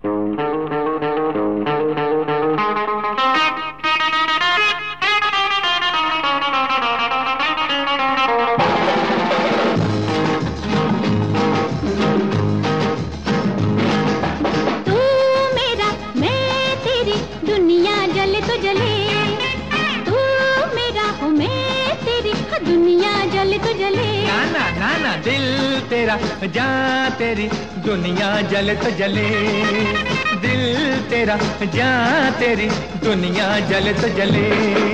दुनिया जले तो जले। ना ना ना दिल तेरा जान तेरी दुनिया जले तो जले। दिल तेरा जान तेरी दुनिया जले तो जले।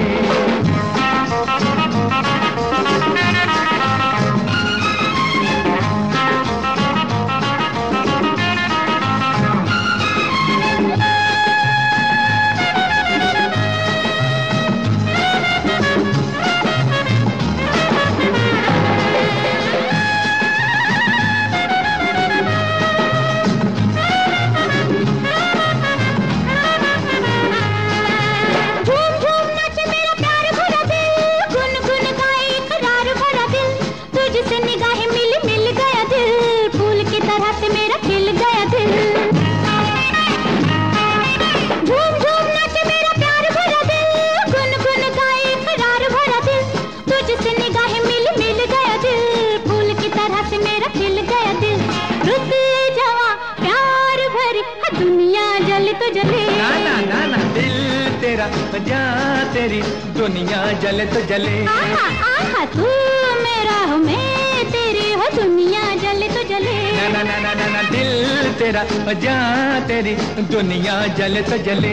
दुनिया जले तो जले। ना ना ना ना दिल तेरा जान तेरी दुनिया जले तो जले। आहा आहा तू मेरा हो मैं तेरी हो दुनिया जले तो जले। ना ना ना ना ना दिल तेरा जान तेरी दुनिया जले तो जले।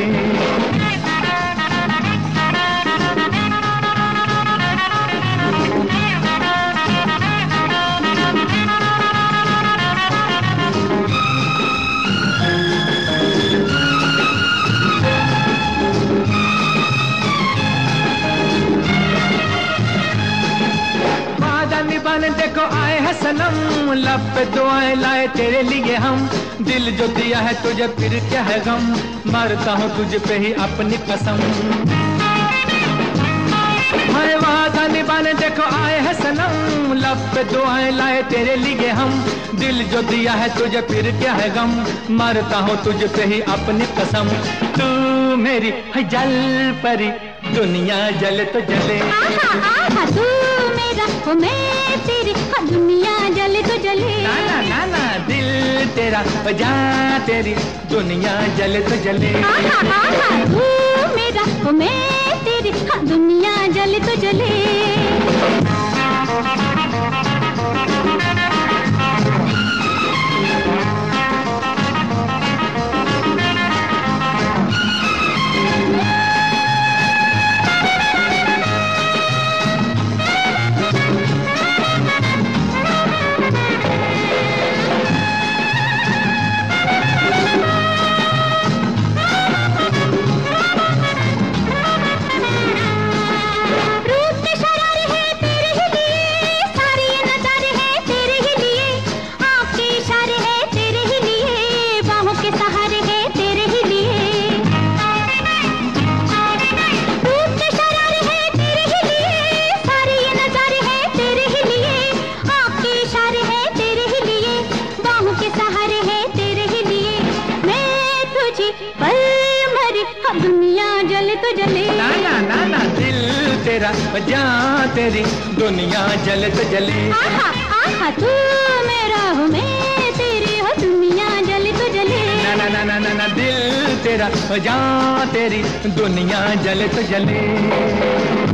देखो आए हैं सनम लब पे दुआएं लाए तेरे लिए हम। दिल जो दिया है तुझे फिर क्या है गम, मरता हूँ तुझ पे ही अपनी कसम। मैं वादा निभाने देखो आए हैं सनम लब पे दुआएं लाए तेरे लिए हम। दिल जो दिया है तुझे फिर क्या है गम, मरता हूँ तुझ पे ही अपनी कसम। तू मेरी है जल परी दुनिया जले तो जले। आहा आहा तू मेरा हो मैं तेरी दुनिया जले तो जले। ना ना ना ना दिल तेरा जान तेरी दुनिया जले तो जले। आहा आहा तू मेरा हो मैं तेरी दुनिया जले तो जले। दुनिया जले तो जले। ना ना ना ना दिल तेरा जान तेरी दुनिया जले तो जले। आहा आहा तू मेरा हो मैं तेरी हो दुनिया जले तो जले। ना ना ना ना ना ना दिल तेरा जान तेरी दुनिया जले तो जले।